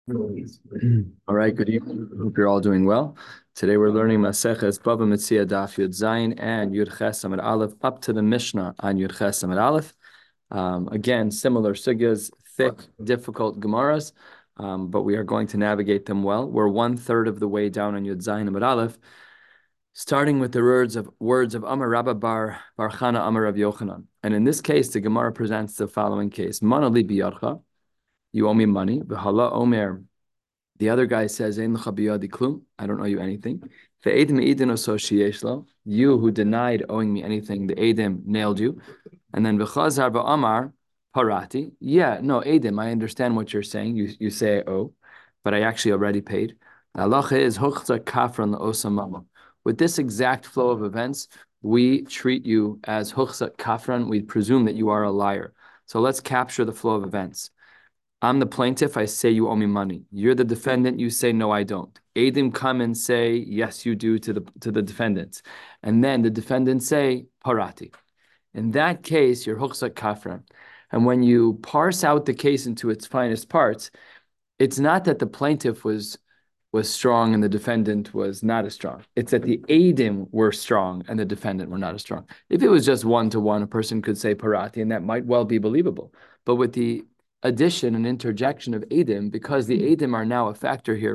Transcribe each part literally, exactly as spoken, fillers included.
All right, good evening. Hope you're all doing well. Today we're learning Maseches Bava Metzia Daf Yud Zayin and Yud Ches Amud Aleph up to the Mishnah on Yud Ches Amud Aleph. Um, again, similar sugyas, thick, difficult Gemaras, um, but we are going to navigate them well. We're one third of the way down on Yud Zayin Amud Aleph, starting with the words of words of Amar Rabba Bar Bar Chana Amar Rav Yochanan. And in this case, the Gemara presents the following case: Mana li biyadcha, you owe me money. V'hala omer. The other guy says, Ein l'cha biyadi klum, I don't owe you anything. Ve'edim eidin oso sheyesh lo, you who denied owing me anything, the edim nailed you. And then v'chazar v'amar parati, yeah, no, edim, I understand what you're saying. You you say oh, but I actually already paid. The halacha is hochza kafran la'osa mama. With this exact flow of events, we treat you as hochza kafran. We presume that you are a liar. So let's capture the flow of events. I'm the plaintiff, I say you owe me money. You're the defendant, you say no, I don't. Adim come and say yes, you do to the to the defendants. And then the defendants say parati. In that case, you're huchzak kafran. And when you parse out the case into its finest parts, it's not that the plaintiff was was strong and the defendant was not as strong. It's that the Adim were strong and the defendant were not as strong. If it was just one to one, a person could say parati, and that might well be believable. But with the addition and interjection of Adim, because the Adim are now a factor here,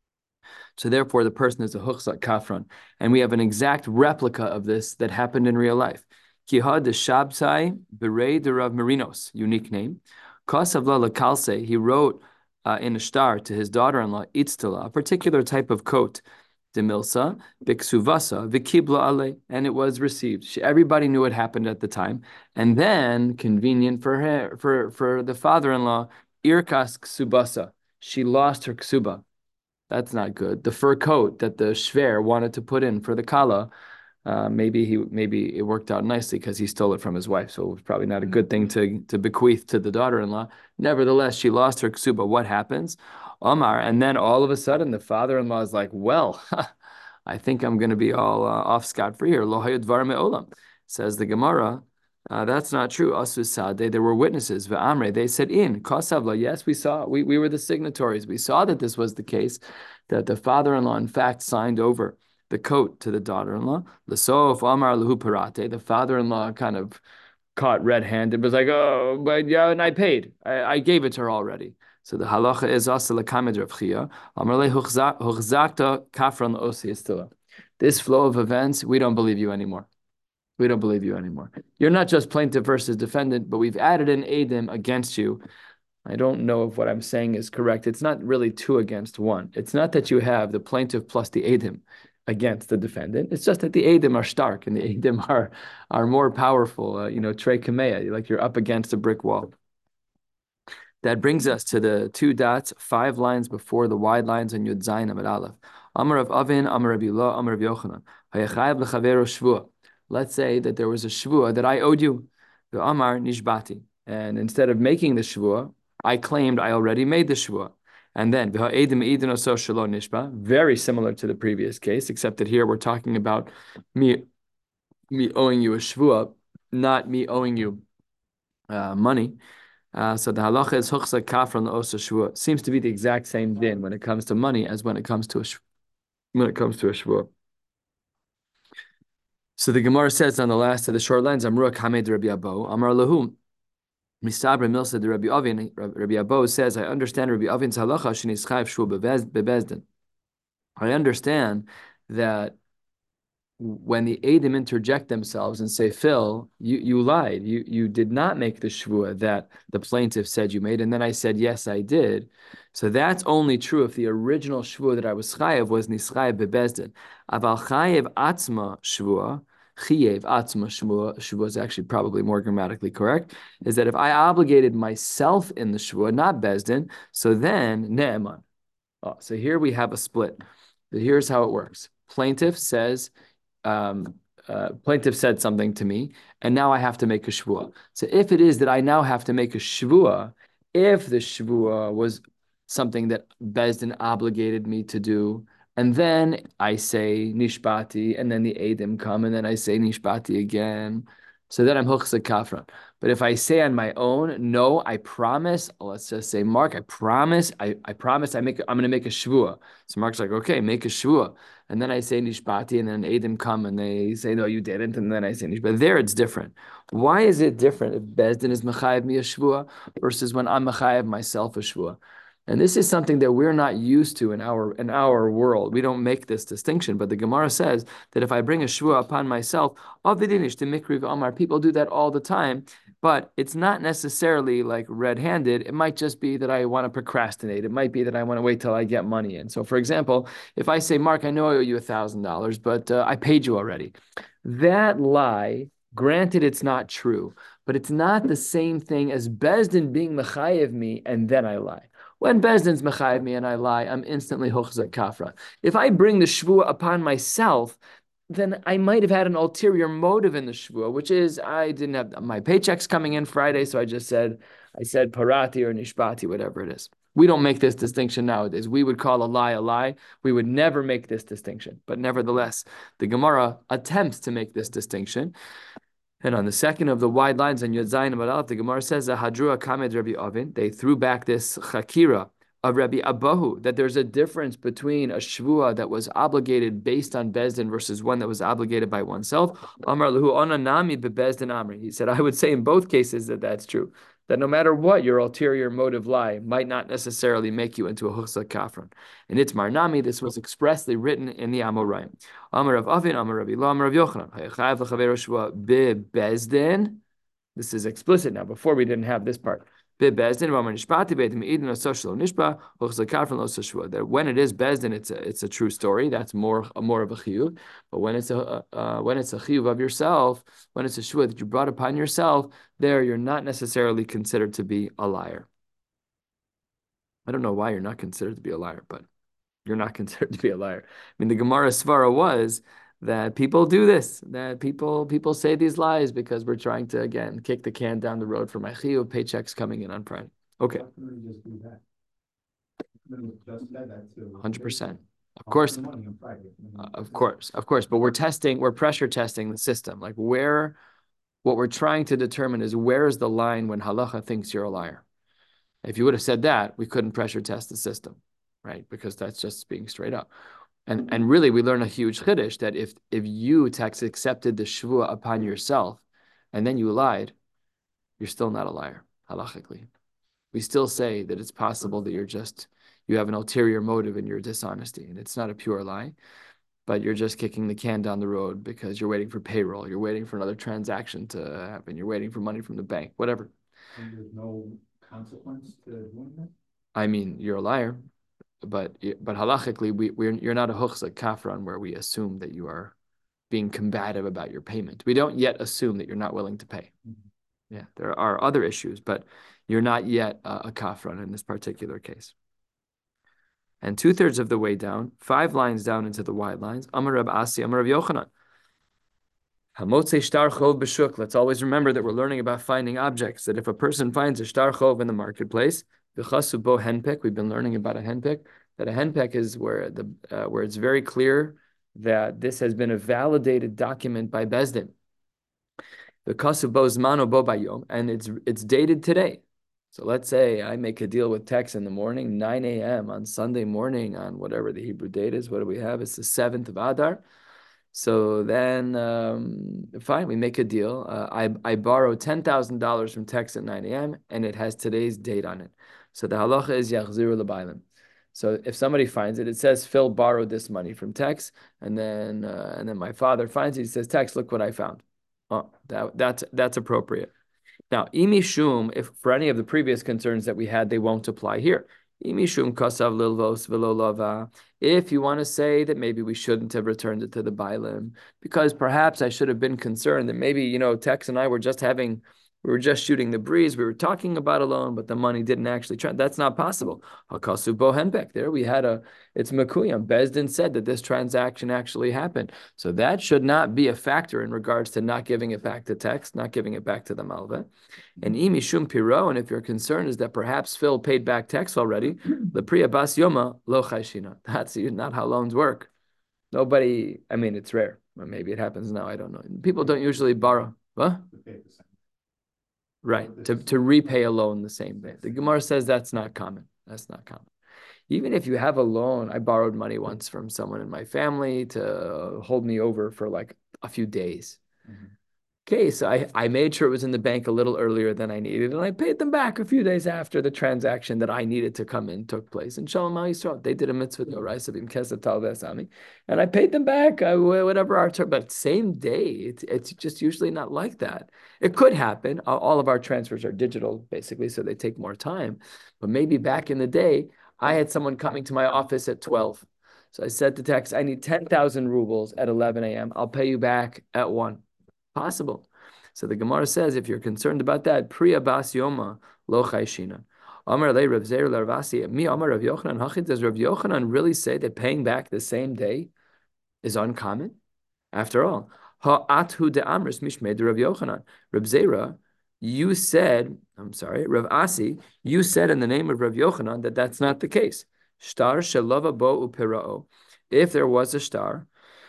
so therefore the person is a huchzak kafran. And we have an exact replica of this that happened in real life. Kihad de Shabsai Berei de Rav Marinos, unique name. Kasavla Lakalse, he wrote uh, in a star to his daughter-in-law, Itztala, a particular type of coat, Demilsa, Biksuvasa, Vikibla Ale, and it was received. She, everybody knew what happened at the time. And then, convenient for her, for, for the father-in-law, Irkas Ksubasa, she lost her ksuba. That's not good. The fur coat that the shver wanted to put in for the kala, uh, maybe he maybe it worked out nicely because he stole it from his wife. So it was probably not a good thing to to bequeath to the daughter-in-law. Nevertheless, she lost her ksuba. What happens? Omar, and then all of a sudden the father-in-law is like, well, I think I'm going to be all uh, off scot-free here. Lo hayud dvar me'olam, says the Gemara. Uh, that's not true. Asu Sade, there were witnesses. Ve'amre, they said in Kosavla. Yes, we saw. We we were the signatories. We saw that this was the case, that the father-in-law in fact signed over the coat to the daughter-in-law. L'sof Amar Lahu Parate. The father-in-law kind of caught red-handed, was like, oh, but yeah, and I paid. I, I gave it to her already. So the halacha is also l'kamed Rav Chia. Amar le huchzakta kafran l'osi. This flow of events, we don't believe you anymore. We don't believe you anymore. You're not just plaintiff versus defendant, but we've added an Adim against you. I don't know if what I'm saying is correct. It's not really two against one. It's not that you have the plaintiff plus the Adim against the defendant. It's just that the Adim are stark and the Adim are, are more powerful. Uh, you know, Trey Kamea, like you're up against a brick wall. That brings us to the two dots, five lines before the wide lines on Yud Zayin Amud Aleph. Amar of Avin, Amar of Ilah, Amar of Yochanan. Hayachayev l'chavero shvua. Let's say that there was a shvua that I owed you, the Amar Nishbati. And instead of making the shvua, I claimed I already made the shvua. And then, very similar to the previous case, except that here we're talking about me, me owing you a shvua, not me owing you uh, money. Uh, so the halacha is huchsa kafran osa shvua. Seems to be the exact same din when it comes to money as when it comes to a when it comes to a shvua. So the Gemara says on the last of the short lines, Amrua Kamed Rabbi Abo, Amar Lahu, Mistabre Milsa de Rabbi Avin, Rabbi Abo says, I understand Rabbi Avin's halacha, Shinischayv Shua Bebezdin. I understand that when the Adim interject themselves and say, Phil, you, you lied. You you did not make the shvua that the plaintiff said you made. And then I said, yes, I did. So that's only true if the original shvua that I was chayev was nischayev bebezdin. Aval chayev atzma shvua, chayev atzma shvua, shvua is actually probably more grammatically correct, is that if I obligated myself in the shvua, not bezdin, so then ne'eman. Oh, so here we have a split. Here's how it works. Plaintiff says, um, uh, plaintiff said something to me, and now I have to make a shvua. So if it is that I now have to make a shvua, if the shvua was something that Bezdin obligated me to do, and then I say nishbati, and then the edim come, and then I say nishbati again, So then I'm Huchsa Kafran. But if I say on my own, no, I promise, let's just say, Mark, I promise, I, I promise I make I'm gonna make a shvua. So Mark's like, okay, make a shvua. And then I say Nishbati, and then Adim come and they say, no, you didn't, and then I say Nishbati. But there it's different. Why is it different if Bezdin is Mechayev me a shvua versus when I'm Mechayev myself a shvua? And this is something that we're not used to in our in our world. We don't make this distinction, but the Gemara says that if I bring a shvua upon myself, people do that all the time, but it's not necessarily like red-handed. It might just be that I want to procrastinate. It might be that I want to wait till I get money in. So, for example, if I say, Mark, I know I owe you a thousand dollars, but uh, I paid you already. That lie, granted, it's not true, but it's not the same thing as Bezdin being mechayev me and then I lie. When Bezdin's mechayev me and I lie, I'm instantly hochzak kafra. If I bring the shvua upon myself, then I might have had an ulterior motive in the shvua, which is I didn't have my paychecks coming in Friday, so I just said, I said parati or nishbati, whatever it is. We don't make this distinction nowadays. We would call a lie a lie. We would never make this distinction. But nevertheless, the Gemara attempts to make this distinction. And on the second of the wide lines on Yud Zayin Amud Aleph, the Gemara says, "Hadrua kamed Rabbi Avin." They threw back this chakira of Rabbi Abahu, that there's a difference between a shvua that was obligated based on Bezdin versus one that was obligated by oneself. Amar lahu onanami bebezdin amri. He said, I would say in both cases that that's true. That no matter what your ulterior motive lie might not necessarily make you into a huchsa kafran. And it's marnami, this was expressly written in the Amoraim. Amar of Avin, Amar Rabbi Lo, Amar of Yochanan. Hayachayev l'chaveru shvua bebezdin. This is explicit now. Before we didn't have this part. That when it is bezdin, it's a it's a true story. That's more more of a chiyuv. But when it's a uh, when it's a chiyuv of yourself, when it's a shua that you brought upon yourself, there you're not necessarily considered to be a liar. I don't know why you're not considered to be a liar, but you're not considered to be a liar. I mean, the Gemara Svara was that people do this, that people people say these lies because we're trying to, again, kick the can down the road for my chiyuv, paychecks coming in on Friday. Okay. one hundred percent. Of course. Uh, of course. Of course. But we're testing, we're pressure testing the system. Like where, what we're trying to determine is where is the line when halacha thinks you're a liar. If you would have said that, we couldn't pressure test the system, right? Because that's just being straight up. And and really, we learn a huge chiddush that if if you tax accepted the shvua upon yourself, and then you lied, you're still not a liar halachically. We still say that it's possible that you're just you have an ulterior motive in your dishonesty, and it's not a pure lie, but you're just kicking the can down the road because you're waiting for payroll, you're waiting for another transaction to happen, you're waiting for money from the bank, whatever. And there's no consequence to doing that? I mean, you're a liar. But but halachically, we we're you're not a huchsa kafran where we assume that you are being combative about your payment. We don't yet assume that you're not willing to pay. Mm-hmm. Yeah, there are other issues, but you're not yet a, a kafran in this particular case. And two thirds of the way down, five lines down into the wide lines, Amar Rab Asi, Amar Rab Yochanan. Hamotzei shtar chov b'shuk. Let's always remember that we're learning about finding objects. That if a person finds a shtar chov in the marketplace, v'chasu bo henpek. We've been learning about a henpek. That a henpek is where the uh, where it's very clear that this has been a validated document by Bezdin. V'chasu bo zmano bo bayom, and it's it's dated today. So let's say I make a deal with Tex in the morning, nine a m on Sunday morning, on whatever the Hebrew date is. What do we have? It's the seventh of Adar. So then, um, fine, we make a deal. Uh, I I borrow ten thousand dollars from Tex at nine a m and it has today's date on it. So the halacha is yachziru l'baylim. So if somebody finds it, it says Phil borrowed this money from Tex, and then uh, and then my father finds it. He says, Tex, look what I found. Oh, that that's that's appropriate. Now, imishum, if for any of the previous concerns that we had, they won't apply here. Imishum kasav lilvos velo lava. If you want to say that maybe we shouldn't have returned it to the Bailim, because perhaps I should have been concerned that maybe, you know, Tex and I were just having, we were just shooting the breeze. We were talking about a loan, but the money didn't actually try. That's not possible. Hakasu bohenbek. There we had a, it's Makuyam. Bezdin said that this transaction actually happened. So that should not be a factor in regards to not giving it back to Tex, not giving it back to the Malva. And imishum piro, and if your concern is that perhaps Phil paid back Tex already, the priya bas yoma lo chayshina. That's not how loans work. Nobody, I mean, it's rare. Or maybe it happens now. I don't know. People don't usually borrow. What? To pay the same. Right, to, to repay a loan the same day. The Gemara says that's not common. That's not common. Even if you have a loan, I borrowed money once from someone in my family to hold me over for like a few days. Mm-hmm. Okay, so I, I made sure it was in the bank a little earlier than I needed, and I paid them back a few days after the transaction that I needed to come in took place. And Shalom Yisrael, they did a mitzvah d'oraisa b'im kesef tal v'asami, and I paid them back uh, whatever our term. But same day, it's it's just usually not like that. It could happen. All of our transfers are digital, basically, so they take more time. But maybe back in the day, I had someone coming to my office at twelve. So I said to Tex, I need ten thousand rubles at eleven a.m. I'll pay you back at one. Possible. So the Gemara says, if you're concerned about that, Priya Bas Yoma Lo Chayshina. Amar Le Rav Zeir Larvasi. Mi Amar Rav Yochanan Hachid. Does Rav Yochanan really say that paying back the same day is uncommon? After all, Ha'athu de Amris Mishmei de Rav Yochanan. Rav Zeira, you said, I'm sorry, Rav Asi, you said in the name of Rav Yochanan that that's not the case. Shtar Shalava Bo Upirao. If there was a shtar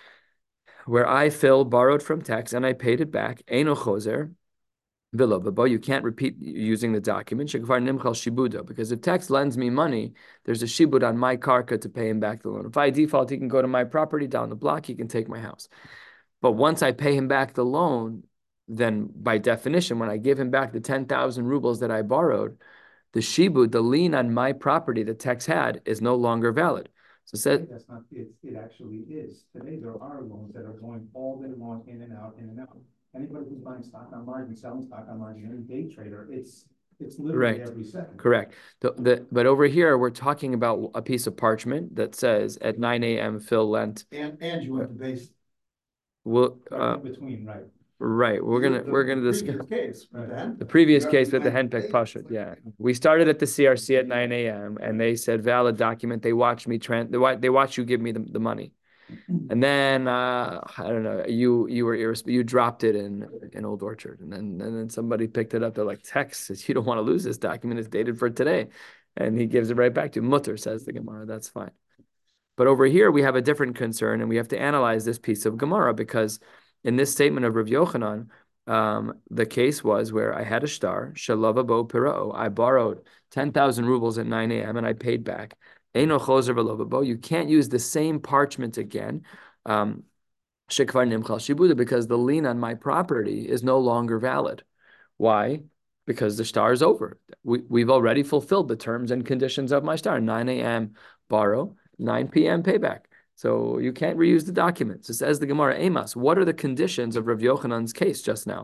where I, Phil, borrowed from Tex and I paid it back, Eino Choser, Vilobabo, you can't repeat using the document, Shekvar Nimchal Shibudo, because if Tex lends me money, there's a shibud on my karka to pay him back the loan. If I default, he can go to my property down the block, he can take my house. But once I pay him back the loan, then by definition, when I give him back the ten thousand rubles that I borrowed, the shibud, the lien on my property that Tex had, is no longer valid. So said that's not it. It actually is. Today there are loans that are going all day long in and out, in and out. Anybody who's buying stock on margin, selling stock on margin, any day trader, it's it's literally right. Every second. Correct. The, the, but over here we're talking about a piece of parchment that says at nine a.m. Phil lent. And and you went to base. Well, uh, in between, right? Right. We're gonna the, we're gonna the discuss case, right? the previous case with the Henpeck Pasha. Yeah, we started at the C R C at nine a.m. and they said valid document. They watched me trans. They watch. They watched you give me the, the money, and then uh, I don't know. You you were irresp- you dropped it in in Old Orchard, and then and then somebody picked it up. They're like, Tex, you don't want to lose this document. It's dated for today, and he gives it right back to you. Mutter, says the Gemara. That's fine. But over here we have a different concern, and we have to analyze this piece of Gemara because in this statement of Rav Yochanan. Um, the case was where I had a shtar, Shalava Bo Pirao. I borrowed ten thousand rubles at nine a.m. and I paid back. Eino Choser Velova Bo. You can't use the same parchment again. Um, Shekvar Nimchal Shibuda, because the lien on my property is no longer valid. Why? Because the shtar is over. We, we've already fulfilled the terms and conditions of my shtar. nine a.m. borrow, nine p.m. payback. So you can't reuse the document. So says the Gemara, Amos, what are the conditions of Rav Yochanan's case just now?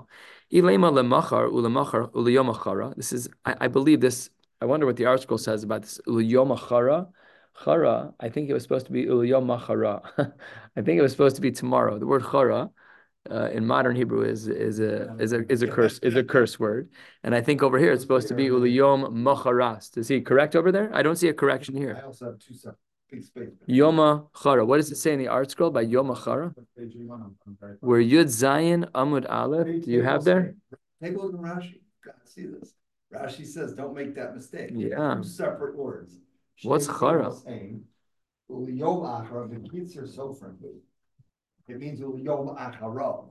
This is, I, I believe this, I wonder what the article says about this. Uliyomachara. Chara, I think it was supposed to be uliyomachara. I think it was supposed to be tomorrow. The word chara uh, in modern Hebrew is is a is a is a curse is a curse word. And I think over here it's supposed to be uliyom macharas. Is he correct over there? I don't see a correction here. I also have two separate. Yoma Chara. What does it say in the art scroll by Yoma Chara? Where Yud Zayin Amud Aleph. Do you have there? Take a look at Rashi. You gotta see this. Rashi says, "Don't make that mistake." Yeah. Two separate words. What's Chara? Uliyom Acharav. The kids are so friendly. It means Uliyom Acharav.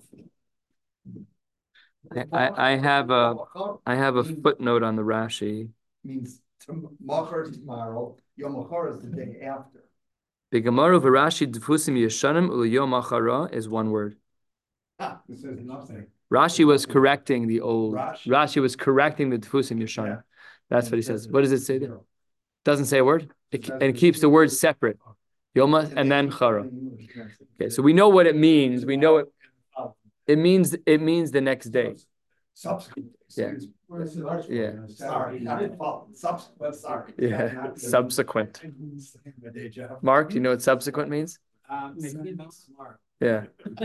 I I have a I have a footnote on the Rashi. Means tomorrow. Tomorrow. Yom Achar is the day after. The Gemara v'Rashi Dfusim Yeshanim Uliyom Achara is one word. Ah, this is nothing. Rashi was correcting the old. Rashi, Rashi was correcting the Dfusim Yeshanim. Yeah. That's what he says. What does it say there? Doesn't say a word. It, and it keeps the words separate. Yoma and then Chara. Okay, so we know what it means. We know it. It means it means the next day. Subsequent. Yeah. Yeah. Sorry, subsequent. Sorry. Yeah. Subsequent. Mark, do you know what subsequent means? Uh, maybe tomorrow. Yeah.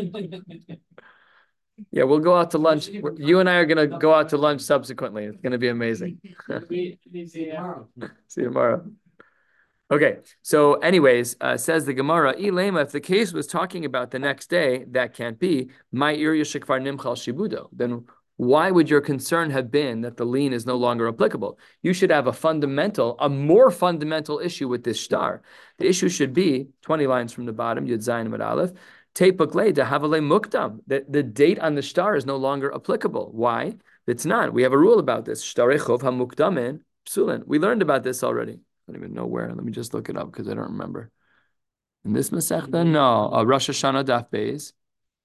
Yeah, we'll go out to lunch. You and I are going to go out to lunch subsequently. It's going to be amazing. See you tomorrow. See you tomorrow. Okay, so anyways, uh, says the Gemara, Ilema, if the case was talking about the next day, that can't be. My irya shekvar nimchal shibudo. Then why would your concern have been that the lien is no longer applicable? You should have a fundamental, a more fundamental issue with this shtar. The issue should be, twenty lines from the bottom, Yud Zayin Amud Aleph, Tepuk de havale mukdam. The, the date on the star is no longer applicable. Why? It's not. We have a rule about this. Shtarechov hamukdamin psulin. We learned about this already. I don't even know where. Let me just look it up because I don't remember. In this Masechta? No. Uh, Rosh Hashanah Daf Beis.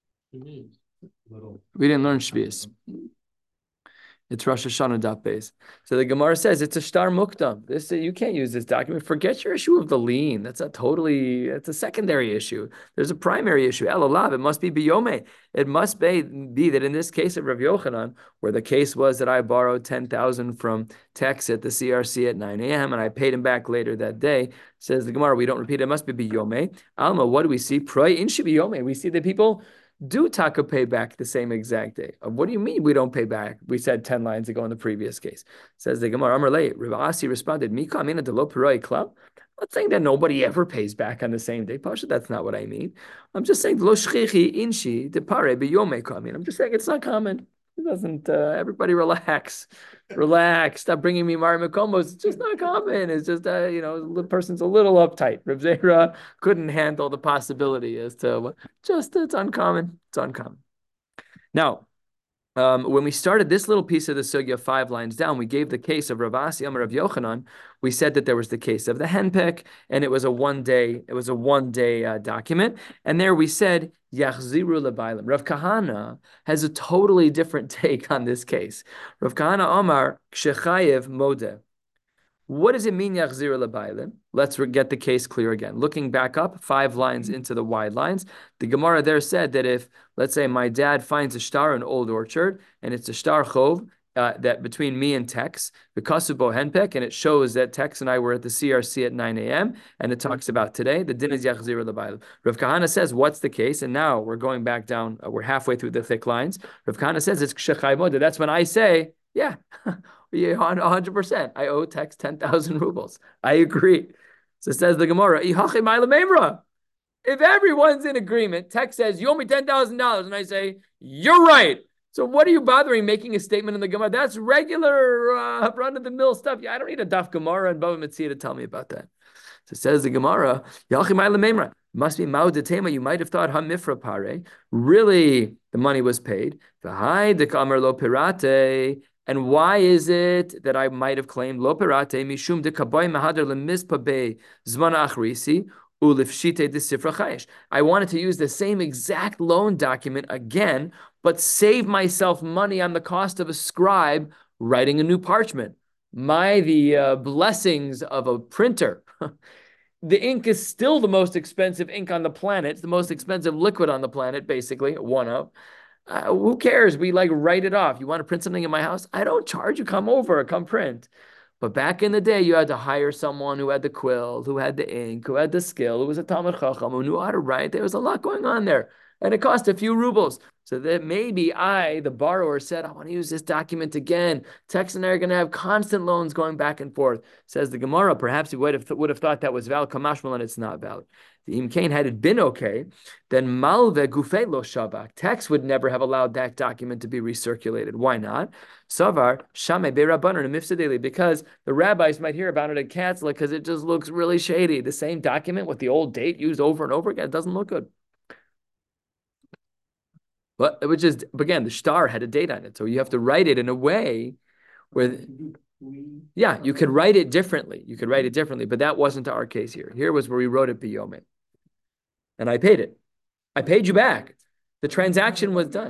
We didn't learn Shvius. It's Rosh Hashanah Daf Beis. So the Gemara says it's a shtar mukdam. This you can't use this document. Forget your issue of the lien. That's a totally. It's a secondary issue. There's a primary issue. Elalav. It must be biyome. It must be, be that in this case of Rav Yochanan, where the case was that I borrowed ten thousand from Tex at the C R C at nine a.m. and I paid him back later that day. Says the Gemara, we don't repeat. It must be biyome. Alma. What do we see? Proi in biyome. We see that people do taka pay back the same exact day. What do you mean we don't pay back? We said ten lines ago in the previous case. Says the Gemara, Amar Lei, Rav Asi responded, Mika amina de lo piroi klal. I'm not saying that nobody ever pays back on the same day. Pasha, that's not what I mean. I'm just saying, lo shchichi inshi de pare biyome kamin. I'm just saying it's not common. It doesn't, uh, everybody relax. Relax. Stop bringing me Mari Makomos. It's just not common. It's just, uh, you know, the person's a little uptight. Reb Zera couldn't handle the possibility as to what, just, it's uncommon. It's uncommon. Now, um, when we started this little piece of the sugya five lines down, we gave the case of Rav Asi Amar Rav Yochanan. We said that there was the case of the henpeck, and it was a one day, it was a one day uh, document. And there we said, Yachziru lebailim. Rav Kahana has a totally different take on this case. Rav Kahana Amar Kshechayev Modeh. What does it mean, Yachziru lebailim? Let's get the case clear again. Looking back up, five lines into the wide lines, the Gemara there said that if, let's say, my dad finds a star in Old Orchard, and it's a star chov, Uh, that between me and Tex, the Kasubo Henpek, and it shows that Tex and I were at the C R C at nine a.m., and it talks about today, the din is Yachzir L'Bayil. Rav Kahana says, what's the case? And now we're going back down, uh, we're halfway through the thick lines. Rav Kahana says, it's Kshechai Moda. That's when I say, yeah, yeah, one hundred percent. I owe Tex ten thousand rubles. I agree. So says the Gemara, if everyone's in agreement, Tex says, you owe me ten thousand dollars, and I say, you're right. So what are you bothering making a statement in the Gemara? That's regular uh, run-of-the-mill stuff. I don't need a Daf Gemara and Bava Metzia to tell me about that. So it says the Gemara, must be Mao de Tema. You might have thought Hamifra Pare. Really, the money was paid. Lo Pirate. And why is it that I might have claimed Lo Pirate Mishum de Kaboy Mahadar Lemispa Be Zman Achrisi? I wanted to use the same exact loan document again, but save myself money on the cost of a scribe writing a new parchment. My, the uh, blessings of a printer. The ink is still the most expensive ink on the planet. It's the most expensive liquid on the planet, basically, one of. Uh, who cares? We like write it off. You want to print something in my house? I don't charge you. Come over, come print. But back in the day, you had to hire someone who had the quill, who had the ink, who had the skill, who was a Talmud Chacham, who knew how to write. There was a lot going on there. And it cost a few rubles. So that maybe I, the borrower, said, I want to use this document again. Tex and I are going to have constant loans going back and forth. Says the Gemara, perhaps you would have, would have thought that was valid. Kamashmal, and it's not valid. The Imkain, had it been okay, then Malve Gufei Lo Shabak. Tex would never have allowed that document to be recirculated. Why not? Savar Shame Be Rabbanan and Mifsadeli, because the rabbis might hear about it and cancel it because it just looks really shady. The same document with the old date used over and over again, it doesn't look good. But which is, again, the star had a date on it. So you have to write it in a way where, yeah, you could write it differently. You could write it differently, but that wasn't our case here. Here was where we wrote it biyome. And I paid it. I paid you back. The transaction was done.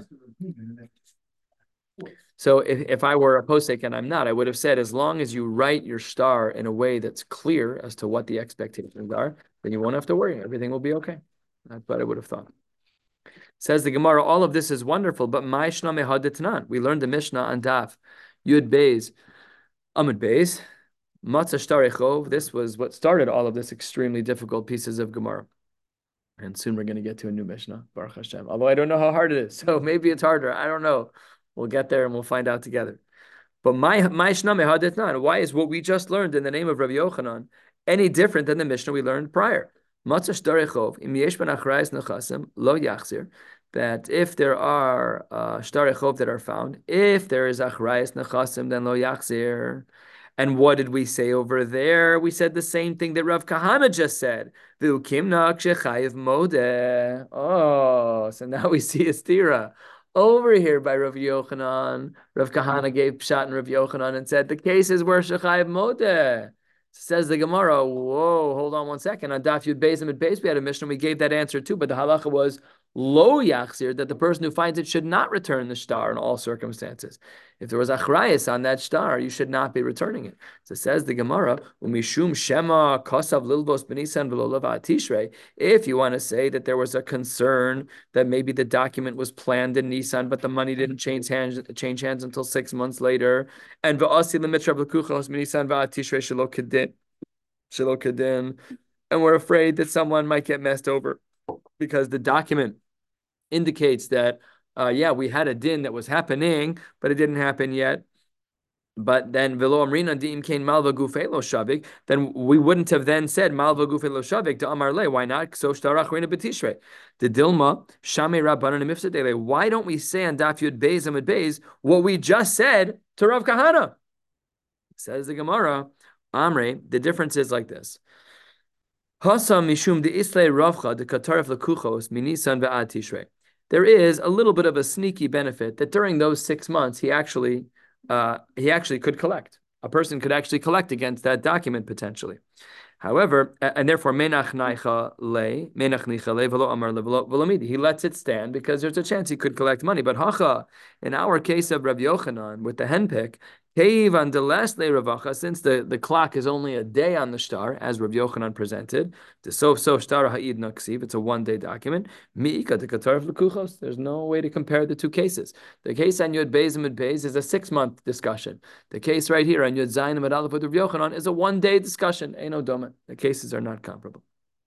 So if, if I were a posek and I'm not, I would have said, as long as you write your star in a way that's clear as to what the expectations are, then you won't have to worry. Everything will be okay. That's what I would have thought. Says the Gemara, all of this is wonderful, but my Shna mehadetnan. We learned the Mishnah on Daf Yud Beis Amud Beis Matzah Shtarechov. This was what started all of this extremely difficult pieces of Gemara. And soon we're going to get to a new Mishnah, Baruch Hashem. Although I don't know how hard it is, so maybe it's harder. I don't know. We'll get there and we'll find out together. But my my Shna mehadetnan. Why is what we just learned in the name of Rabbi Yochanan any different than the Mishnah we learned prior? That if there are uh, shtarei chov that are found, if there is achrayas nechasim, then lo yachzir. And what did we say over there? We said the same thing that Rav Kahana just said. Oh, so now we see a stira. Over here by Rav Yochanan, Rav Kahana gave Pshat and Rav Yochanan and said the case is where Shechayev Modeh. Says the Gemara, whoa, hold on one second. On Daf Yud Beis and Beis, we had a Mishnah, we gave that answer too, but the halacha was lo yachzir, that the person who finds it should not return the shtar in all circumstances. If there was achrayas on that shtar, you should not be returning it. So says the Gemara, umishum shema kosav lilvos benisan v'lolav tishrei. If you want to say that there was a concern that maybe the document was planned in Nisan, but the money didn't change hands change hands until six months later, and v'asi lemitra b'kuchos benisan v'atishrei shelo kedin, shelo kedin, and we're afraid that someone might get messed over because the document indicates that, uh, yeah, we had a din that was happening, but it didn't happen yet. But then velo amrina diim kain malva gufelo shavik. Then we wouldn't have then said malva gufelo shavik to amar le. Why not? So shtarach reina betishrei. The dilma shamei rabbanan mifsadele. Why don't we say on Daf Yud Beis Amud Beis what we just said to Rav Kahana? Says the Gemara, Amre. The difference is like this. Hasam mishum de islay ravcha de katarif lekuchos minisan ve'ad tishrei. There is a little bit of a sneaky benefit that during those six months he actually uh, he actually could collect. A person could actually collect against that document potentially. However, and therefore menach naicha le menach nicha le velo amar le velo midi. He lets it stand because there's a chance he could collect money. But hacha, in our case of Rav Yochanan with the henpick, Keivan de last le ravacha, since the, the clock is only a day on the shtar, as Rav Yochanan presented, the sof sof shtar ha'id naksiv, it's a one day document. Mi'ika de katarif lekuchos. There's no way to compare the two cases. The case on Yud Beis and Yud Beis is a six month discussion. The case right here on Yud Zayin and Aleph with Rav Yochanan is a one day discussion. Eino doma. The cases are not comparable.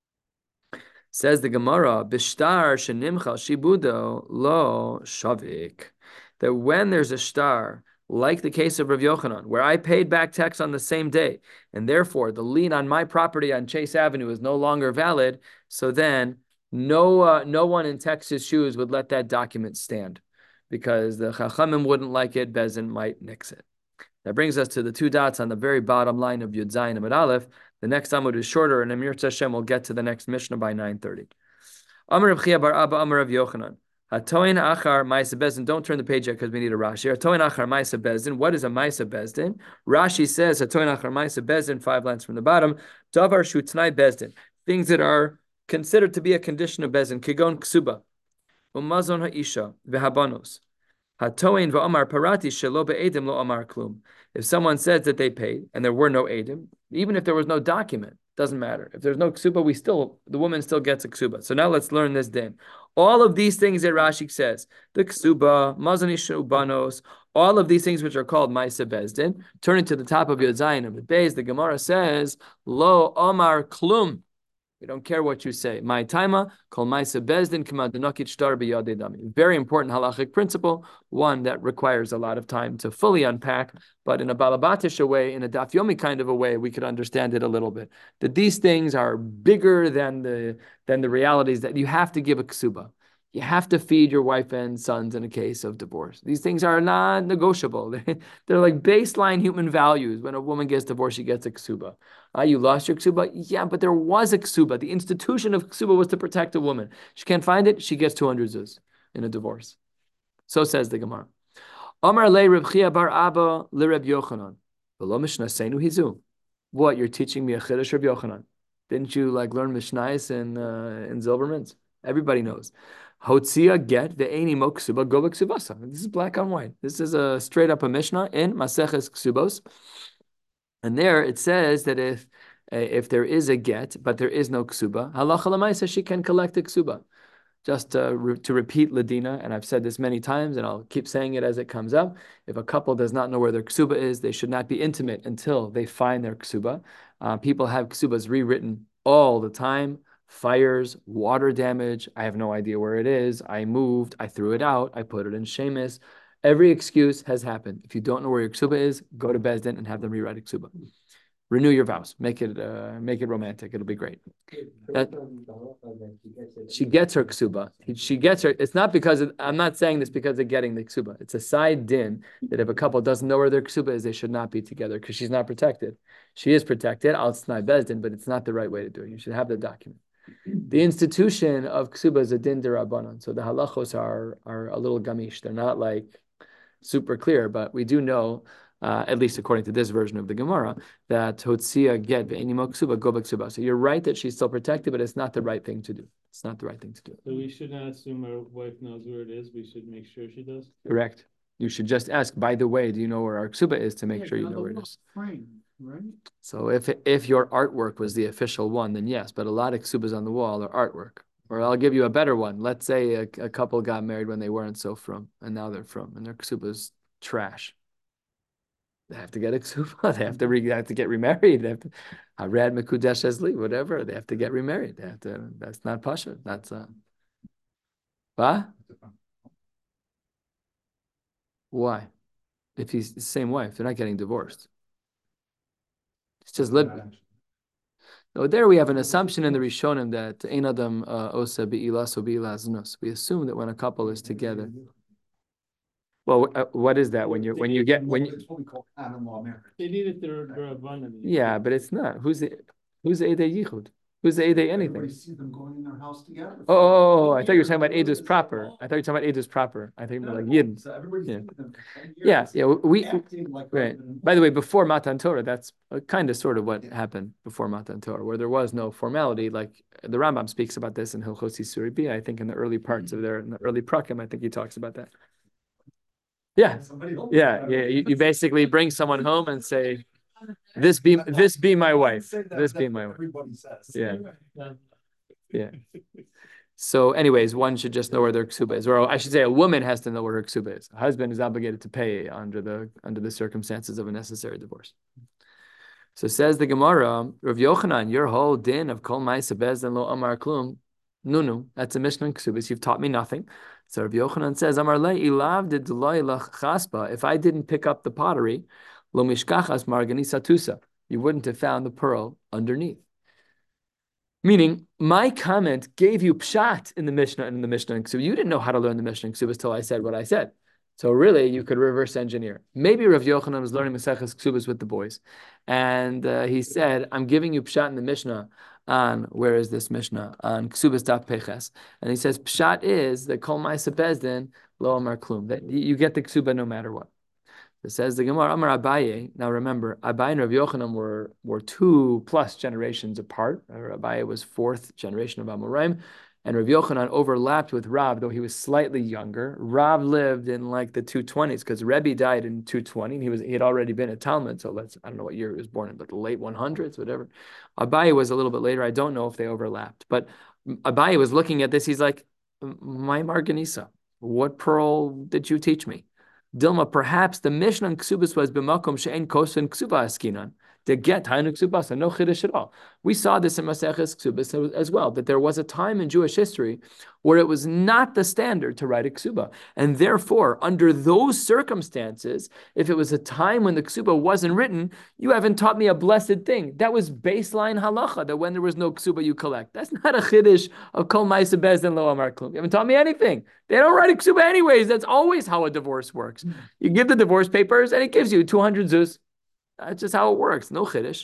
Says the Gemara, bishtar shenimchal shibudo lo shavik. That when there's a shtar, like the case of Rav Yochanan, where I paid back tax on the same day, and therefore the lien on my property on Chase Avenue is no longer valid, so then no uh, no one in Texas shoes would let that document stand, because the Chachamim wouldn't like it, Bezin might nix it. That brings us to the two dots on the very bottom line of Yud Zayin Amud Aleph. The next Amud is shorter, and Amir Hashem will get to the next Mishnah by nine thirty. Amar Rav Chia bar Abba Amar Rav Yochanan. Hatoin achar ma'isa bezdin. Don't turn the page yet because we need a Rashi. Hatoin achar ma'isa bezdin. What is a ma'isa bezdin? Rashi says hatoin achar ma'isa bezdin. Five lines from the bottom. Davar shutnai bezdin. Things that are considered to be a condition of bezdin. Kigon ksuba, umazon ha'isha v'habanos. Hatoin v'amar parati shelo be'edim lo amar klum. If someone says that they paid and there were no edim, even if there was no document, doesn't matter. If there's no ksuba, we still the woman still gets a ksuba. So now let's learn this din. All of these things that Rashi says, the ksuba, mazon isha ubanos, all of these things which are called ma'isa bezdin. Turning to the top of Yud Zayin of the Beis, the Gemara says, lo amar klum. We don't care what you say. My taima kol ma'isa bezdin k'ma denokit shtar b'yadei dami. Very important halachic principle, one that requires a lot of time to fully unpack, but in a balabatisha way, in a daf yomi kind of a way, we could understand it a little bit. That these things are bigger than the than the realities that you have to give a ksuba. You have to feed your wife and sons in a case of divorce. These things are not negotiable. They're like baseline human values. When a woman gets divorced, she gets a ksuba. Ah, you lost your ksuba? Yeah, but there was a ksuba. The institution of ksuba was to protect a woman. She can't find it, she gets two hundred zuz in a divorce. So says the Gemara. Amar le Reb Chia bar Abba le Reb Yochanan. V'lo Mishnah seinu hizu. What, you're teaching me a chiddush, Reb Yochanan? Didn't you like learn Mishnayos in uh, in Zilberman's? Everybody knows. Hotzia get the eini mo ksuba go ksubasa. This is black on white. This is a straight up a Mishnah in Maseches Ksubos, and there it says that if uh, if there is a get but there is no ksuba, halacha l'maisa she can collect a ksuba. Just uh, re- to repeat Ladina, and I've said this many times, and I'll keep saying it as it comes up. If a couple does not know where their ksuba is, they should not be intimate until they find their ksuba. Uh, people have ksubas rewritten all the time. Fires, water damage, I have no idea where it is. I moved, I threw it out, I put it in Shemus. Every excuse has happened. If you don't know where your ksuba is, go to Bezdin and have them rewrite a ksuba. Renew your vows. Make it uh, make it romantic. It'll be great. That, she gets her ksuba. She gets her. It's not because of, I'm not saying this because of getting the ksuba. It's a side din that if a couple doesn't know where their ksuba is, they should not be together because she's not protected. She is protected. Al t'nai bezdin, but it's not the right way to do it. You should have the document. The institution of ksuba is a din derabanan. So the halachos are are a little gamish. They're not like super clear, but we do know. Uh, at least according to this version of the Gemara, that Hotzia get ve'enimo ksuba go ksuba. So you're right that she's still protected, but it's not the right thing to do. It's not the right thing to do. So we should not assume our wife knows where it is. We should make sure she does. Correct. You should just ask, by the way, do you know where our ksuba is to make Yeah, sure you now know the where it little is. frame, right? So if if your artwork was the official one, then yes, but a lot of ksubas on the wall are artwork. Or I'll give you a better one. Let's say a, a couple got married when they weren't so from, and now they're from, and their ksuba's trash. They have to get a ksuba. They have to re, they have to get remarried. They have to harad mekudesh esli, whatever. They have to get remarried. They have to. That's not pasha. That's uh. What? Why? If he's the same wife, they're not getting divorced. It's just lib. No, there we have an assumption in the Rishonim that ein adam osa be'ilas o be'ilas nos. We assume that when a couple is together. Well, uh, what is that when you when you get when you? It's what we call common law marriage. They need it through abundance. Yeah, but it's not. Who's the who's the Eidei Yichud? Who's the Eidei anything? Everybody see them going in their house together. Oh, oh, oh, I thought you were talking about Eidus proper. I thought you were talking about Eidus proper. I think No, like no, Yidden. so everybody's Yeah. seen them for ten Yeah, years, yeah. We acting like right. husband By the way, before Matan Torah, that's kind of sort of what happened before Matan Torah, where there was no formality. Like the Rambam speaks about this in Hilchos Yisuri Bi. I think in the early parts of their in the early prakim, I think he talks about that. Yeah, wife. Somebody else yeah, got yeah. it. You, you basically bring someone home and say, "This be this be my wife. Say that, This that's be what my wife." Everybody says. Yeah. Yeah. So, anyways, one should just know where their ksuba is, or I should say, a woman has to know where her ksuba is. A husband is obligated to pay under the under the circumstances of a necessary divorce. So says the Gemara, Rav Yochanan, your whole din of kol ma'aseh bezdin lo amar klum, nunu. That's a Mishnah in ksubas. You've taught me nothing. So Rav Yochanan says, Amar le ilav de deloy lach chaspa. If I didn't pick up the pottery, lo mishkachas marganisa tusa. You wouldn't have found the pearl underneath. Meaning, my comment gave you pshat in the Mishnah and in the Mishnah and Ksubas. You didn't know how to learn the Mishnah and Ksubas until I said what I said. So really, you could reverse engineer. Maybe Rav Yochanan was learning Maseches Ksubas with the boys, and uh, he said, "I'm giving you pshat in the Mishnah on where is this Mishnah on Ksubas daf peches," and he says pshat is that kol ma'aseh bezdin lo amar klum, that you get the Ksuba no matter what. It says the Gemara, Amar Abaye. Now remember, Abaye and Rav Yochanan were, were two plus generations apart. Abaye was fourth generation of Amoraim, and Rav Yochanan overlapped with Rav, though he was slightly younger. Rav lived in like the two twenties because Rebbe died in two twenty, and he was he had already been a Talmud, so let's I don't know what year he was born in, but the late one hundreds, whatever. Abaye was a little bit later. I don't know if they overlapped, but Abaye was looking at this. He's like, my Marganisa, what pearl did you teach me? Dilma, perhaps the Mishnah in Ksubas was b'makom she'en kosen ksuba askinan. To get Tainu Ksubas, no chiddush at all. We saw this in Maseches Ksubas as well, that there was a time in Jewish history where it was not the standard to write a Ksuba. And therefore, under those circumstances, if it was a time when the Ksuba wasn't written, you haven't taught me a blessed thing. That was baseline halacha, that when there was no Ksuba, you collect. That's not a chiddush of kol ma'aseh bezdin lo amar klum. You haven't taught me anything. They don't write a Ksuba anyways. That's always how a divorce works. You give the divorce papers, and it gives you two hundred zuz. That's just how it works. No chiddush.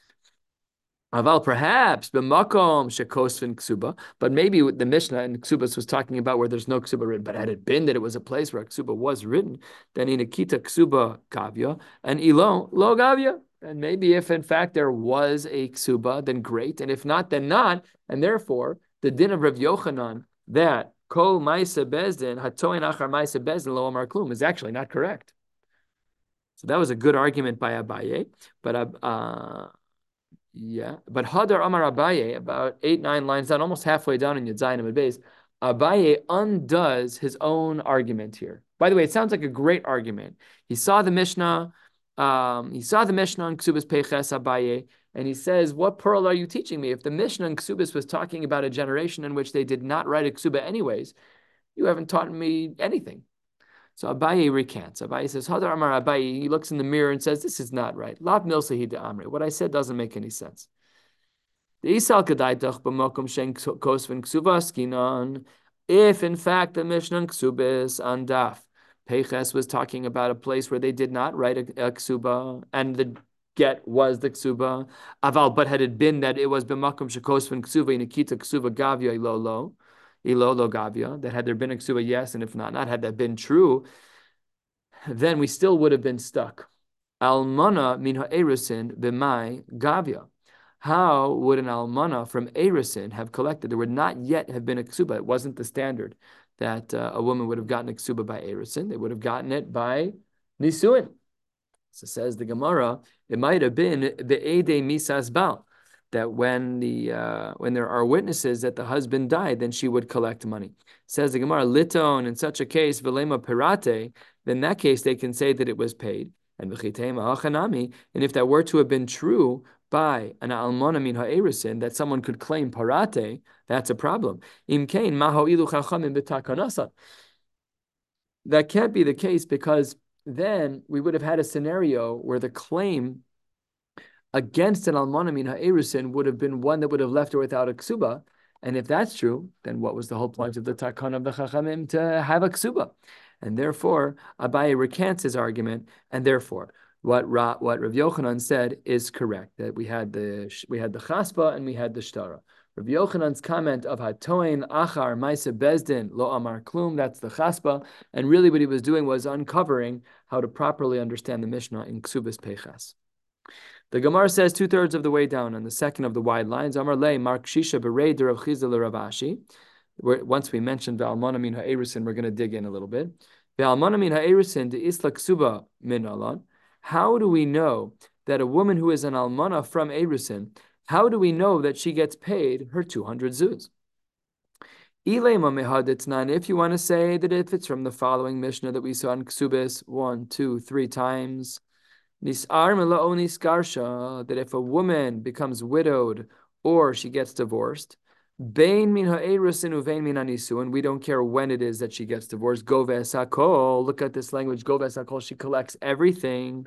Aval perhaps b'makom shekosvin ksuba, but maybe the Mishnah in Ksubas was talking about where there's no ksuba written. But had it been that it was a place where a ksuba was written, then in akita ksuba kavya and ilo lo gavya. And maybe if in fact there was a ksuba, then great. And if not, then not. And therefore, the din of Rav Yochanan that kol ma'aseh bezdin hatoin achar ma'aseh bezdin lo amar klum is actually not correct. So that was a good argument by Abaye, but uh, yeah, but Hadar Amar Abaye, about eight, nine lines down, almost halfway down in Yud Zayin Amud Beis, Abaye undoes his own argument here. By the way, it sounds like a great argument. He saw the Mishnah, um, he saw the Mishnah on Ksubas Peches Abaye, and he says, "What pearl are you teaching me? If the Mishnah in Ksubas was talking about a generation in which they did not write a Ksuba anyways, you haven't taught me anything." So Abaye recants. Abaye says, Hadar Amar Abaye, he looks in the mirror and says, this is not right. Lav milsahi de amri. What I said doesn't make any sense. If in fact the Mishnah and Ksubis on Daf, Peches was talking about a place where they did not write a, a Ksuba, and the get was the Ksuba. Aval, but had it been that it was b'makom shekosvin Ksuba Nikita Ksuba Gavya Ilolo, Ilolo Gavya, that had there been a Ksuba, yes, and if not, not had that been true, then we still would have been stuck. Almana min ha'erusin b'mai Gavya. How would an almana from Erisin have collected? There would not yet have been a ksuba. It wasn't the standard that uh, a woman would have gotten a ksuba by Erisin. They would have gotten it by nisuin. So says the Gemara, it might have been be'edei misas bal, that when the uh, when there are witnesses that the husband died, then she would collect money. Says the Gemara, liton, in such a case, velema pirate, then in that case they can say that it was paid. And and if that were to have been true by an almona min ha'erisin, that someone could claim parate, that's a problem. Imkain maho'ilu chachamim b'takanasa. That can't be the case, because then we would have had a scenario where the claim against an almona min ha'erisin would have been one that would have left her without a ksuba. And if that's true, then what was the whole point of the takana of the chachamim to have a ksuba? And therefore, Abaye recants his argument, and therefore, what Ra, what Rav Yochanan said is correct, that we had the we had the chaspa and we had the shtara. Rav Yochanan's comment of hatoin achar ma'ase bezdin lo amar klum, that's the chaspa, and really what he was doing was uncovering how to properly understand the Mishnah in Ksubis Peichas. The Gemara says two thirds of the way down on the second of the wide lines, Amar le Mark Shisha berei Rav Chizda le Rav Ashi. Once we mentioned Ve'almana min ha'erisin, we're going to dig in a little bit. Ve'almana min ha'erisin de isla ksuba min alon. How do we know that a woman who is an almana from Erisin, how do we know that she gets paid her two hundred zuz? If you want to say that if it's from the following Mishnah that we saw in Ksubis one, two, three times, that if a woman becomes widowed or she gets divorced, Bein min ha'erisin uvein min hanisuin, we don't care when it is that she gets divorced. Goves hakol, look at this language. Goves hakol, she collects everything.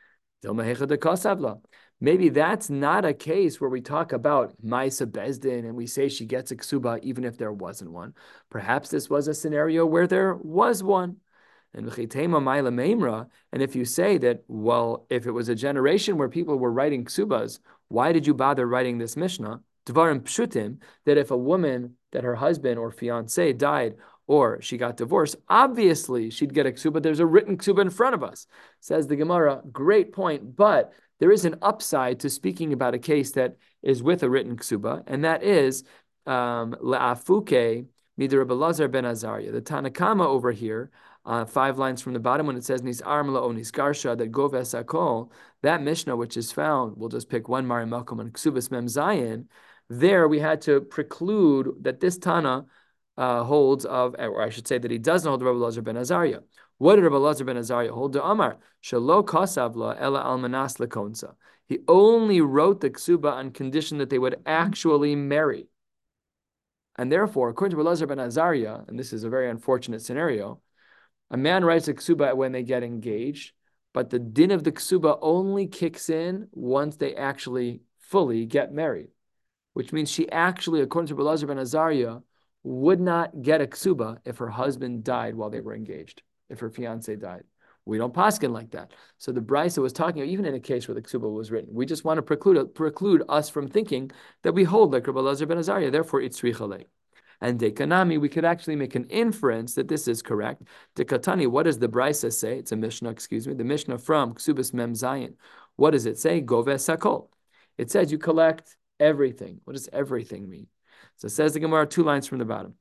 Maybe that's not a case where we talk about Maisa Bezdin and we say she gets a ksuba even if there wasn't one. Perhaps this was a scenario where there was one. And and if you say that, well, if it was a generation where people were writing ksubas, why did you bother writing this Mishnah? Dvarim pshutim, that if a woman, that her husband or fiance died or she got divorced, obviously she'd get a ksuba. There's a written ksuba in front of us. Says the Gemara, great point, but there is an upside to speaking about a case that is with a written ksuba, and that is la'afuke midar Rabbi Lazar ben Azariah. The Tanakama over here, uh, five lines from the bottom, when it says nis arm la'o niskarsha, that goves akol, that Mishnah which is found, we'll just pick one Mari Malcolm on Ksubas Mem Zayin. There we had to preclude that this Tana uh, holds of, or I should say that he doesn't hold Rabbi Lazar ben Azariah. What did Rabbi Lazar ben Azariah hold? To Amar shelo kasavla ela almanas lekonsa. He only wrote the ksuba on condition that they would actually marry, and therefore, according to Rabbi Lazar ben Azariah, and this is a very unfortunate scenario, a man writes a ksuba when they get engaged, but the din of the ksuba only kicks in once they actually fully get married. Which means she actually, according to Rabbi Lazar ben Azariah, would not get a ksuba if her husband died while they were engaged, if her fiance died. We don't paskin like that. So the Brisa was talking, even in a case where the ksuba was written, we just want to preclude preclude us from thinking that we hold like Rabbi Lazar ben Azariah, therefore it's tzricha. And dekanami, we could actually make an inference that this is correct. Dekatani, what does the Brisa say? It's a Mishnah, excuse me, the Mishnah from Ksubas Mem Zayin. What does it say? Goves hakol. It says you collect everything. What does everything mean? So it says the Gemara two lines from the bottom.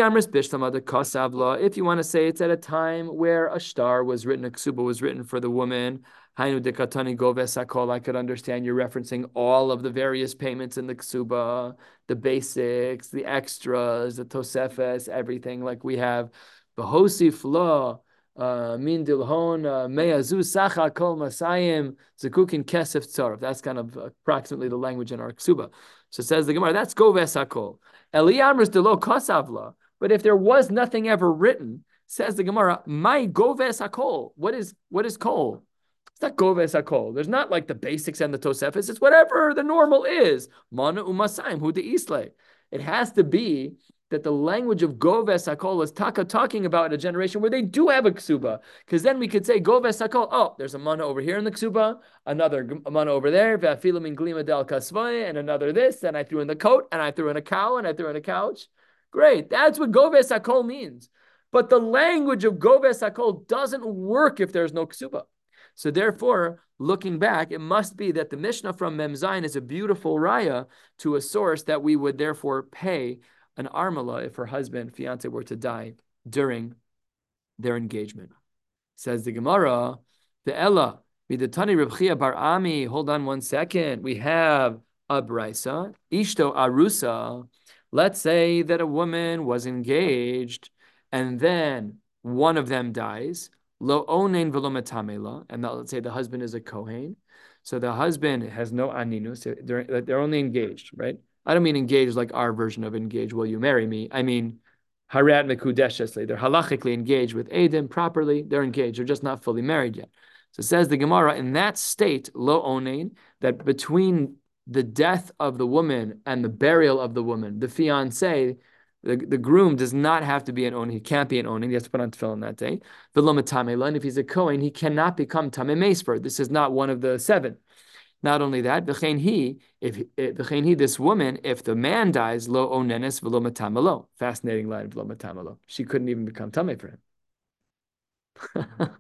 If you want to say it's at a time where a star was written, a ksuba was written for the woman, I could understand you're referencing all of the various payments in the ksuba, the basics, the extras, the tosefes, everything like we have. Behosif lo. Min dilhon me'azu sacha kol masayim zekukin kesef tzarov. That's kind of approximately the language in our ksuba. So it says the Gemara, that's goves hakol. Eliyamris delo kosavla. But if there was nothing ever written, Says the Gemara, my goves hakol. What is what is kol? It's not goves hakol. There's not like the basics and the tosefes. It's whatever the normal is. Mana umasayim hu de isle. It has to be that the language of goves hakol is taka talking about a generation where they do have a ksuba. Because then we could say goves hakol. Oh, there's a mana over here in the ksuba, another mana over there, v'afilim in glima del kasvay, and another this. And I threw in the coat, and I threw in a cow, and I threw in a couch. Great, that's what goves hakol means. But the language of goves hakol doesn't work if there's no ksuba. So therefore, looking back, it must be that the Mishnah from Mem Zayin is a beautiful raya to a source that we would therefore pay an armala if her husband, fiance, were to die during their engagement. Says the Gemara, the Ella, B'datani Reb Chia bar Ami. Hold on one second. We have a brisa, Ishto Arusa. Let's say that a woman was engaged and then one of them dies. Lo onein v'lo metamela, and let's say the husband is a kohen. So the husband has no aninus. They're, they're only engaged, right? I don't mean engaged like our version of engaged. Will you marry me? I mean, harat mekudeshesli. They're halachically engaged with Adam properly. They're engaged. They're just not fully married yet. So it says the Gemara, in that state, lo onein, that between the death of the woman and the burial of the woman, the fiance, the, the groom does not have to be an onen. He can't be an onen. He has to put on tefillin that day. V'lo metamela, and if he's a kohen, he cannot become tamei meisper. This is not one of the seven. Not only that, v'chein he, if v'chein he, this woman, if the man dies, lo onenes v'lo metamelo. Fascinating line, v'lo metamelo. She couldn't even become tamei for him.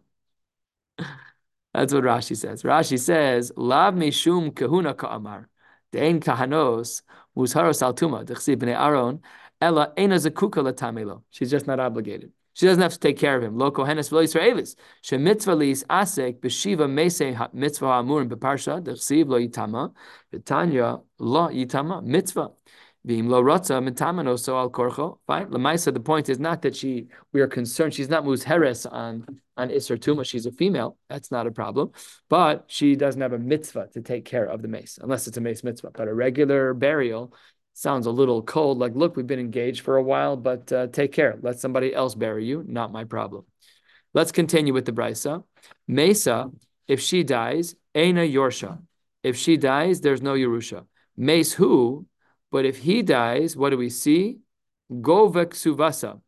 That's what Rashi says. Rashi says, lav mishum kahuna ka'amar, de'en kahanos muzharos al tuma d'chsi b'nei Aaron ella ena zakuka latamelo. She's just not obligated. She doesn't have to take care of him. Lo kohenes v'lo Yisraelis. She mitzvah liis asek b'shiva meisei mitzvah ha'amurim b'parsha d'chsiv lo yitama v'tanya lo yitama mitzvah. V'im lo rotza mitamano so al korcho. Fine. Lamaisa, the point is not that she, we are concerned, she's not muzheres on, on Isser Tuma, she's a female, that's not a problem. But she doesn't have a mitzvah to take care of the mace, unless it's a mace mitzvah. But a regular burial sounds a little cold, like, look, we've been engaged for a while, but uh, take care. Let somebody else bury you, not my problem. Let's continue with the brisa. Mesa, if she dies, Eina Yorsha. If she dies, there's no Yerusha. Mace who? But if he dies, what do we see? Go veksuvasa.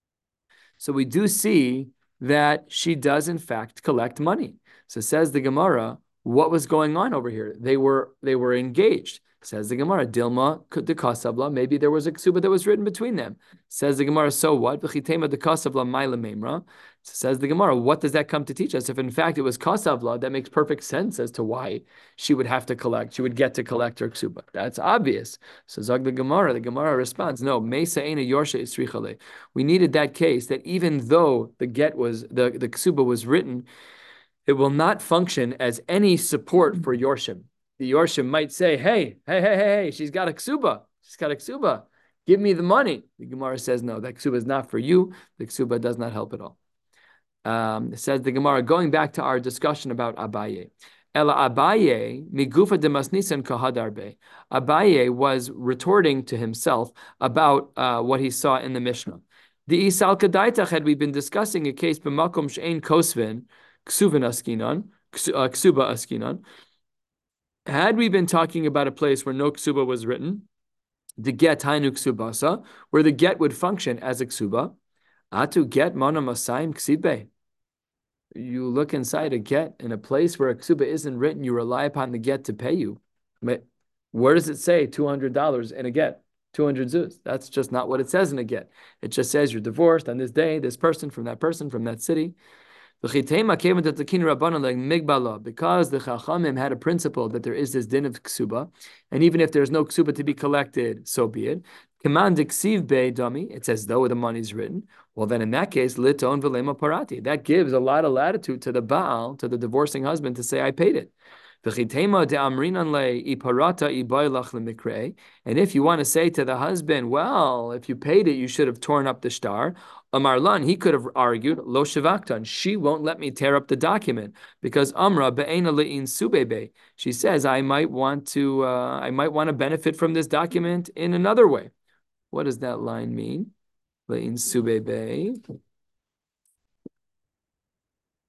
So we do see that she does in fact collect money. So says the Gemara, what was going on over here? They were they were engaged. Says the Gemara, Dilma de kasabla. Maybe there was a ksuba that was written between them. Says the Gemara, so what? V'chitema de kasabla ma'ila memra. Says the Gemara, what does that come to teach us? If in fact it was kasavla, that makes perfect sense as to why she would have to collect. She would get to collect her ksuba. That's obvious. So Zog the Gemara, the Gemara responds, no, mesa ena yorsha isrichale. We needed that case that even though the get was the the ksuba was written, it will not function as any support for yorshim. The Yorshim might say, hey, hey, hey, hey, hey, she's got a ksuba. She's got a ksuba. Give me the money. The Gemara says, no, that ksuba is not for you. The ksuba does not help at all. Um, it says the Gemara, going back to our discussion about Abaye. Ela Abaye, migufa de masnisan kahadarbe. Abaye was retorting to himself about uh, what he saw in the Mishnah. The Isal Kadaitach, had we been discussing a case b'makom she'ein kosvin, ksuvin askinan, ksuba askinan. Had we been talking about a place where no ksuba was written, the get hainu ksubasa, where the get would function as a ksuba, atu get mana masayim ksibe. You look inside a get in a place where a ksuba isn't written, you rely upon the get to pay you. Where does it say two hundred dollars in a get? two hundred zuz. That's just not what it says in a get. It just says you're divorced on this day, this person from that person from that city. Because the Chachamim had a principle that there is this din of ksuba, and even if there's no ksuba to be collected, so be it. Command ksiv be dami, it's as though the money is written. Well, then in that case, liton v'lema parati. That gives a lot of latitude to the Baal, to the divorcing husband, to say, I paid it. And if you want to say to the husband, well, if you paid it, you should have torn up the star. Amarlan, he could have argued, lo shavaktan, she won't let me tear up the document because Amra be'ena le'in subebe. She says, I might want to, uh, I might want to benefit from this document in another way. What does that line mean? Le'in subebe.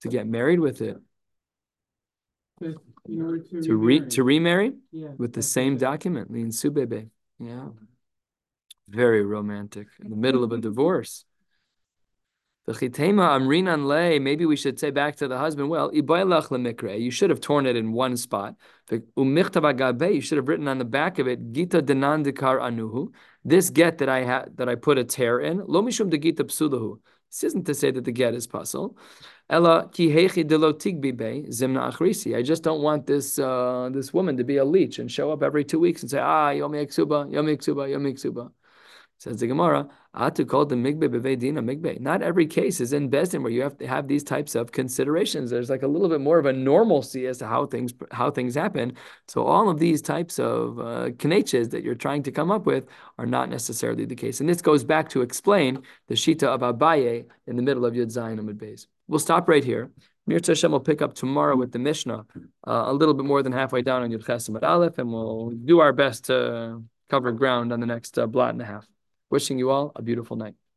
to get married with it. In order to. To re to remarry Yeah. with the same document, lin subebe. Yeah. Very romantic. In the middle of a divorce. Maybe we should say back to the husband, well, you should have torn it in one spot. You should have written on the back of it, Gita denandikar anuhu. This get that I had that I put a tear in, lo mishum de gita psulahu. This isn't to say that the get is puzzle. Ella ki hechi delotig bibe zimna achrisi. I just don't want this uh, this woman to be a leech and show up every two weeks and say, ah, yomi ksuba, yomi ksuba, yomi ksuba. Says the Gemara, Atu called the migbe beveidina migbe. Not every case is in Bezdin where you have to have these types of considerations. There's like a little bit more of a normalcy as to how things how things happen. So all of these types of uh, kneches that you're trying to come up with are not necessarily the case. And this goes back to explain the shita of Abaye in the middle of Yud Zayin Amud Beis. We'll stop right here. Mirza Hashem will pick up tomorrow with the Mishnah, uh, a little bit more than halfway down on Yud Ches Amud Aleph, and we'll do our best to cover ground on the next uh, blot and a half. Wishing you all a beautiful night.